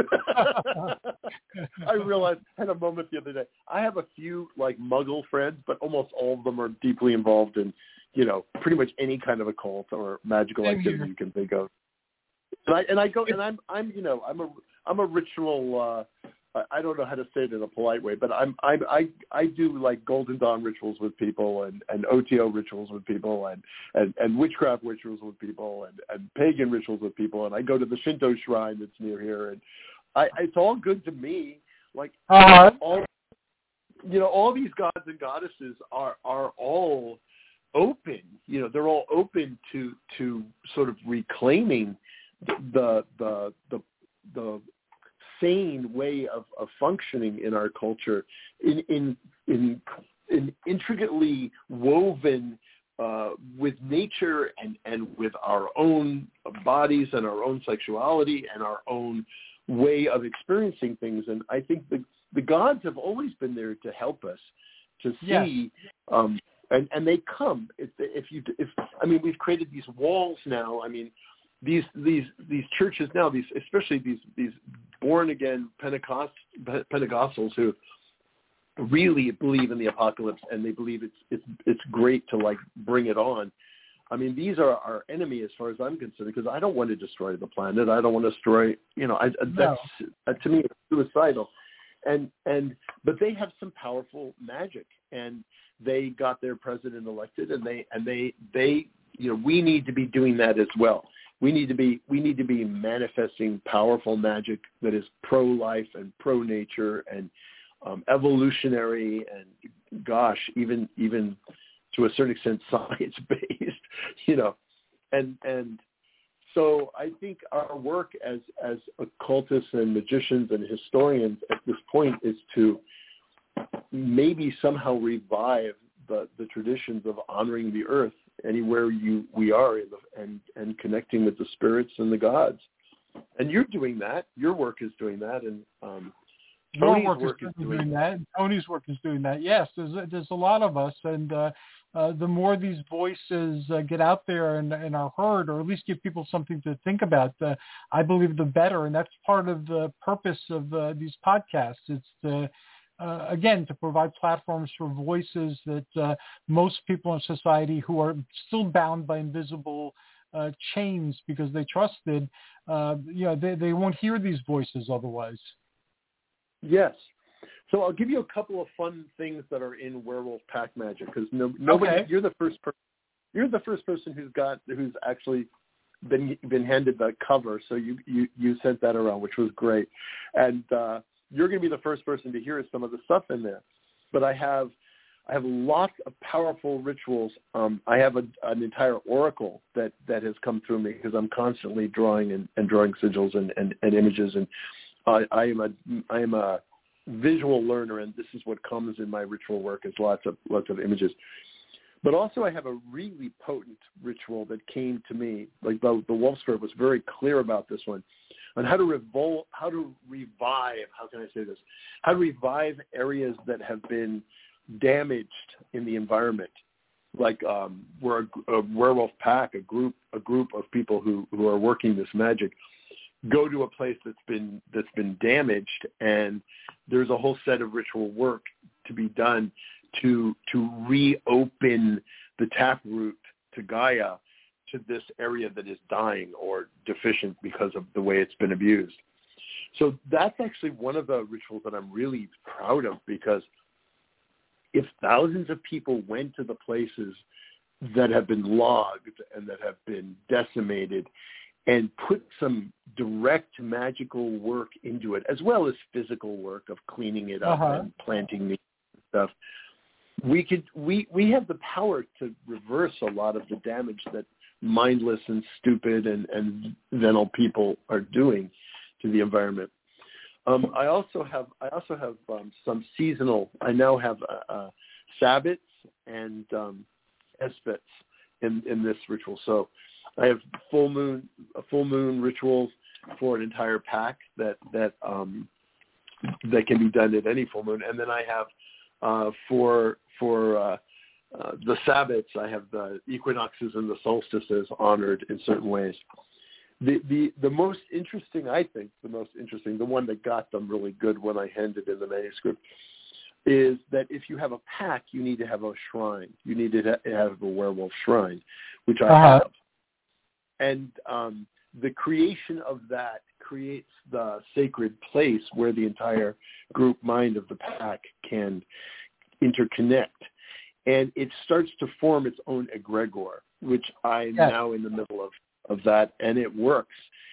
I realized I had a moment the other day. I have a few like Muggle friends, but almost all of them are deeply involved in, you know, pretty much any kind of occult or magical Same activity here. you can think of. And I and I go and I'm I'm you know I'm a I'm a ritual. Uh, I don't know how to say it in a polite way, but I'm I I I do like Golden Dawn rituals with people and, and O T O rituals with people and, and, and witchcraft rituals with people and, and pagan rituals with people, and I go to the Shinto shrine that's near here, and I it's all good to me. Like Uh-huh. all you know, all these gods and goddesses are are all open. You know, they're all open to to sort of reclaiming the the the the sane way of, of functioning in our culture, in in in, in intricately woven uh, with nature and, and with our own bodies and our own sexuality and our own way of experiencing things. And I think the the gods have always been there to help us to see. Yes. Um, and, and they come if, if you if I mean we've created these walls now. I mean. These these these churches now, these especially these these born again Pentecost Pentecostals who really believe in the apocalypse and they believe it's it's it's great to like bring it on. I mean, these are our enemy as far as I'm concerned because I don't want to destroy the planet. I don't want to destroy you know I, that's uh, to me it's suicidal. And and but they have some powerful magic and they got their president elected and they and they they you know we need to be doing that as well. We need to be we need to be manifesting powerful magic that is pro-life and pro-nature and um, evolutionary and gosh, even even to a certain extent science-based, you know, and and so I think our work as as occultists and magicians and historians at this point is to maybe somehow revive the, the traditions of honoring the earth anywhere you we are in the, and and connecting with the spirits and the gods, and you're doing that. Your work is doing that, and um, Tony's Your work, work is is doing, doing that. Tony's work is doing that. Yes, there's a, there's a lot of us, and uh, uh, the more these voices uh, get out there and, and are heard, or at least give people something to think about, uh, I believe the better. And that's part of the purpose of uh, these podcasts. It's the Uh, again, to provide platforms for voices that uh, most people in society who are still bound by invisible uh, chains because they trusted, uh, you know, they, they won't hear these voices otherwise. Yes. So I'll give you a couple of fun things that are in Werewolf Pack Magic because no, nobody. Okay. You're the first person. You're the first person who's got who's actually been been handed the cover. So you you, you sent that around, which was great, and. Uh, You're going to be the first person to hear some of the stuff in there, but I have, I have lots of powerful rituals. Um, I have a, an entire oracle that, that has come through me because I'm constantly drawing and, and drawing sigils and, and, and images, and I, I am a, I am a visual learner, and this is what comes in my ritual work is lots of lots of images. But also, I have a really potent ritual that came to me. Like the, the Wolf Spirit was very clear about this one. On how to revol- how to revive, how can I say this? How to revive areas that have been damaged in the environment. Like um, we're a, a werewolf pack, a group, a group of people who, who are working this magic, go to a place that's been that's been damaged, and there's a whole set of ritual work to be done to to reopen the taproot to Gaia, to this area that is dying or deficient because of the way it's been abused. So that's actually one of the rituals that I'm really proud of because if thousands of people went to the places that have been logged and that have been decimated and put some direct magical work into it, as well as physical work of cleaning it up Uh-huh. and planting the stuff, we could we, we have the power to reverse a lot of the damage that mindless and stupid and, and venal people are doing to the environment. Um, I also have I also have um, some seasonal. I now have uh, uh, Sabbats and um, Esbats in, in this ritual. So I have full moon full moon rituals for an entire pack that that um, that can be done at any full moon, and then I have uh, for for uh, uh, the Sabbats, I have the equinoxes and the solstices honored in certain ways. The, the the most interesting, I think, the most interesting, the one that got them really good when I handed in the manuscript, is that if you have a pack, you need to have a shrine. You need to have a werewolf shrine, which I uh-huh. have. And um, the creation of that creates the sacred place where the entire group mind of the pack can interconnect. And it starts to form its own egregore, which I'm yes. now in the middle of. of that, and it works.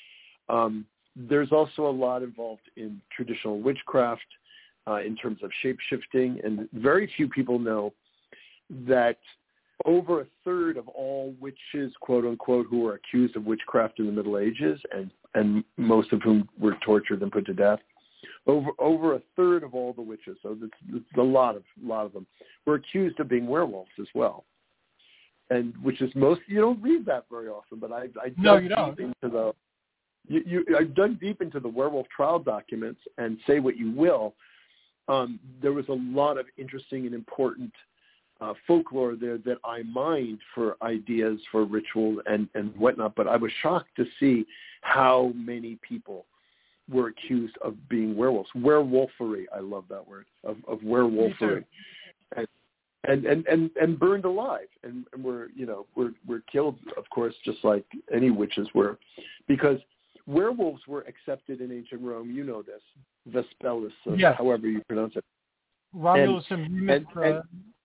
Um, there's also a lot involved in traditional witchcraft uh, in terms of shape-shifting, and very few people know that over a third of all witches, quote-unquote, who were accused of witchcraft in the Middle Ages, and, and most of whom were tortured and put to death, over over a third of all the witches, so it's, it's a lot of, lot of them, were accused of being werewolves as well. And which is most, you don't read that very often, but I, I dug no, you don't. deep into the, you, you, I dug deep into the werewolf trial documents, and say what you will, um, there was a lot of interesting and important uh, folklore there that I mined for ideas for ritual and, and whatnot, but I was shocked to see how many people were accused of being werewolves. Werewolfery, I love that word, of, of werewolfery. And, And, and, and, and burned alive, and, and were you know were were killed, of course, just like any witches were, because werewolves were accepted in ancient Rome. You know this, Vespellus, uh, yes. however you pronounce it. Romulus and, and Remus. And, uh...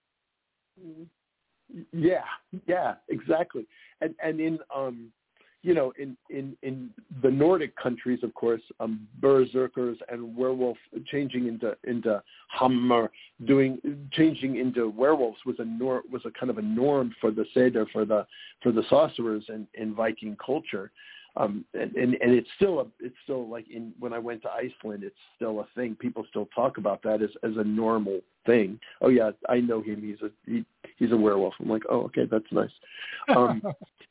and, yeah, yeah, exactly. And and in um, you know, in, in, in the Nordic countries, of course, um, berserkers and werewolf changing into into hammer, doing changing into werewolves was a nor, was a kind of a norm for the seder, for the for the sorcerers in, in Viking culture, um, and, and and it's still a it's still like in when I went to Iceland, it's still a thing. People still talk about that as as a normal thing. Oh yeah, I know him. He's a he, he's a werewolf. I'm like, oh okay, that's nice. Um,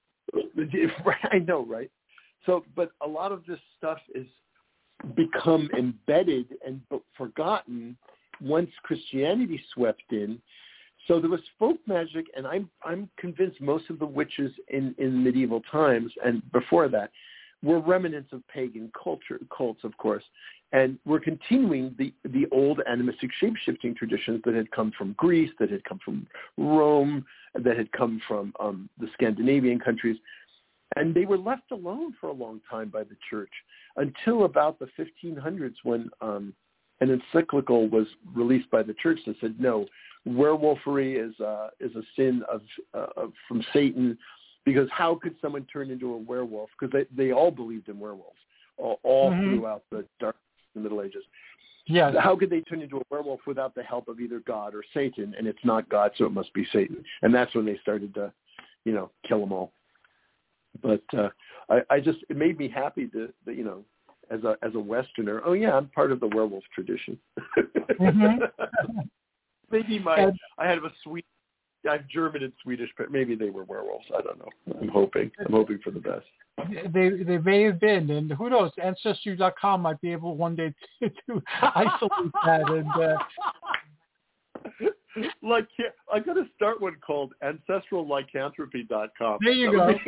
I know, right? So, but a lot of this stuff is become embedded and forgotten once Christianity swept in. So there was folk magic, and I'm I'm convinced most of the witches in, in medieval times and before that were remnants of pagan culture, cults, of course, and we're continuing the, the old animistic shape-shifting traditions that had come from Greece, that had come from Rome, that had come from um, the Scandinavian countries. And they were left alone for a long time by the church until about the fifteen hundreds when um, an encyclical was released by the church that said, no, werewolfery is, uh, is a sin of, uh, of from Satan, because how could someone turn into a werewolf? Because they, they all believed in werewolves all, all mm-hmm. throughout the dark the Middle Ages. Yes. How could they turn into a werewolf without the help of either God or Satan? And it's not God, so it must be Satan. And that's when they started to, you know, kill them all. But uh, I, I just, it made me happy to, that, you know, as a as a Westerner, oh yeah, I'm part of the werewolf tradition. Mm-hmm. Maybe my, and, I had a sweet, I have German and Swedish, but maybe they were werewolves. I don't know. I'm hoping. I'm hoping for the best. They they may have been, and who knows? Ancestry dot com might be able one day to, to isolate that. And uh... like, I got to start one called ancestral lycanthropy dot com. There you go.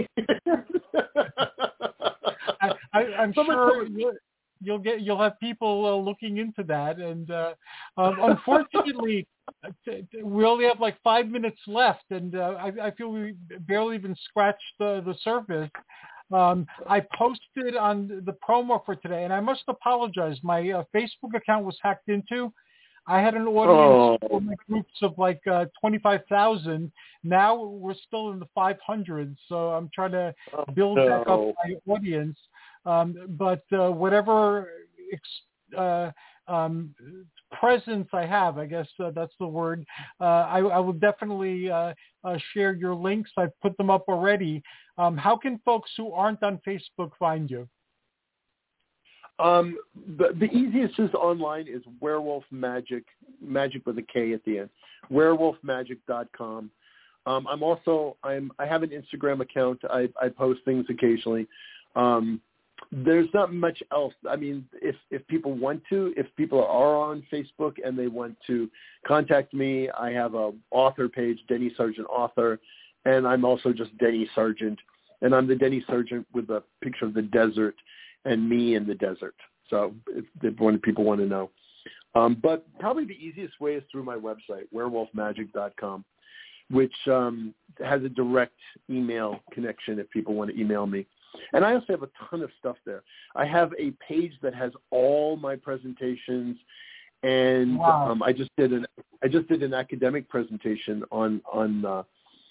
I, I, I'm sure you'll, you'll get you'll have people uh, looking into that, and uh, um, unfortunately, t- t- we only have like five minutes left, and uh, I, I feel we barely even scratched the, the surface. Um, I posted on the promo for today, and I must apologize. My uh, Facebook account was hacked into. I had an audience oh. for my groups of like uh, twenty-five thousand. Now we're still in the five hundreds, so I'm trying to build oh, no. back up my audience. Um, but uh, whatever ex- uh, um, presence I have, I guess uh, that's the word, uh, I, I will definitely uh, uh, share your links. I've put them up already. Um, how can folks who aren't on Facebook find you? Um, the, the easiest is online is Werewolf Magic, magic with a K at the end, werewolf magic dot com. Um, I'm also, I'm, I have an Instagram account. I, I post things occasionally. Um, there's not much else. I mean, if, if people want to, if people are on Facebook and they want to contact me, I have a author page, Denny Sargent Author, and I'm also just Denny Sargent. And I'm the Denny Sargent with a picture of the desert and me in the desert. So if, if one people want to know. Um, but probably the easiest way is through my website, werewolf magic dot com, which um, has a direct email connection if people want to email me. And I also have a ton of stuff there. I have a page that has all my presentations, and wow. um, I just did an I just did an academic presentation on on uh,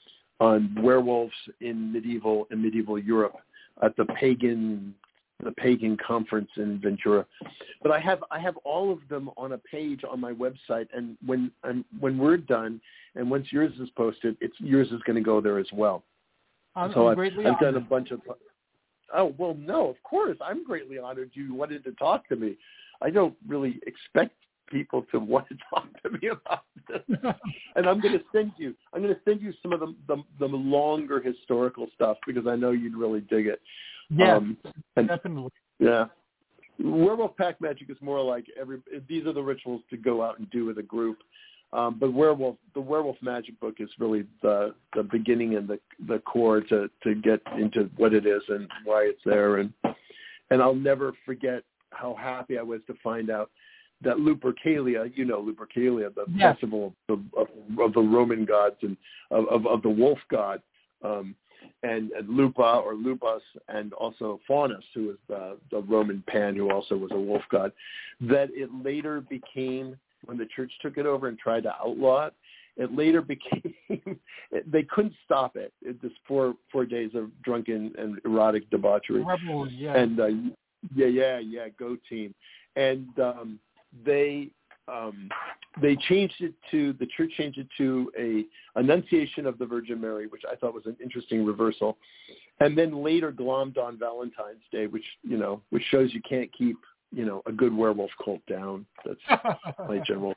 on werewolves in medieval in medieval Europe at the pagan the pagan conference in Ventura. But I have I have all of them on a page on my website, and when and when we're done, and once yours is posted, it's yours is going to go there as well. I'm, so I'm I've, greatly I've done a honored. bunch of. Oh well, no, of course I'm greatly honored you wanted to talk to me. I don't really expect people to want to talk to me about this, and I'm going to send you. I'm going to send you some of the, the the longer historical stuff because I know you'd really dig it. Yeah, um, and, definitely. Yeah, Werewolf Pack Magic is more like every. These are the rituals to go out and do with a group. Um, but werewolf, the Werewolf Magic book is really the the beginning and the the core to to get into what it is and why it's there. And and I'll never forget how happy I was to find out that Lupercalia, you know Lupercalia, the yes. festival of, of, of the Roman gods and of, of, of the wolf god, um, and, and Lupa or Lupus, and also Faunus, who was the, the Roman Pan, who also was a wolf god, that it later became, when the church took it over and tried to outlaw it, it later became, they couldn't stop it. It just four four days of drunken and erotic debauchery. Revelry, yeah. And uh, yeah, yeah, yeah, go team. And um, they um, they changed it to, the church changed it to a Annunciation of the Virgin Mary, which I thought was an interesting reversal. And then later glommed on Valentine's Day, which, you know, which shows you can't keep, you know, a good werewolf cult down. That's my general.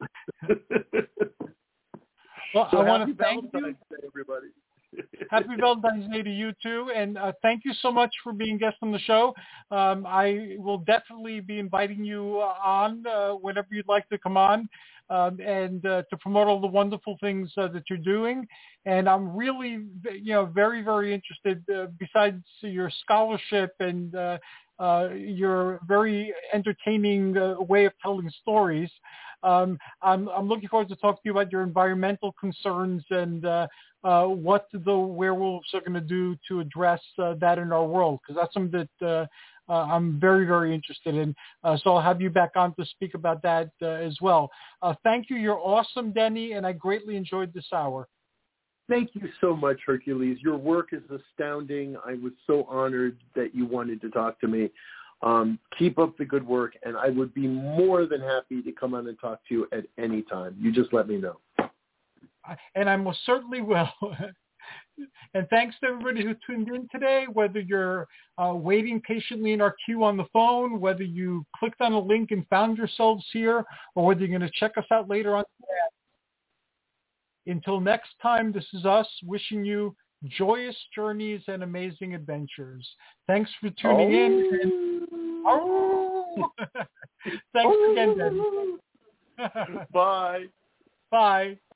Well, so I want to happy thank Valentine's you. Day, everybody. Happy Valentine's Day to you too, and uh, thank you so much for being guest on the show. Um, I will definitely be inviting you uh, on uh, whenever you'd like to come on, um, and uh, to promote all the wonderful things uh, that you're doing. And I'm really, you know, very, very interested. Uh, besides your scholarship and uh, uh, your very entertaining uh, way of telling stories, um, I'm, I'm looking forward to talking to you about your environmental concerns and uh, uh, what the werewolves are going to do to address uh, that in our world, because that's something that uh, uh, I'm very, very interested in. Uh, so I'll have you back on to speak about that uh, as well. Uh, thank you. You're awesome, Denny, and I greatly enjoyed this hour. Thank you so much, Hercules. Your work is astounding. I was so honored that you wanted to talk to me. Um, keep up the good work, and I would be more than happy to come on and talk to you at any time. You just let me know. And I most certainly will. And thanks to everybody who tuned in today, whether you're uh, waiting patiently in our queue on the phone, whether you clicked on a link and found yourselves here, or whether you're going to check us out later on. Until next time, this is us wishing you joyous journeys and amazing adventures. Thanks for tuning oh. in. And, oh. Thanks again, Denny. Bye. Bye.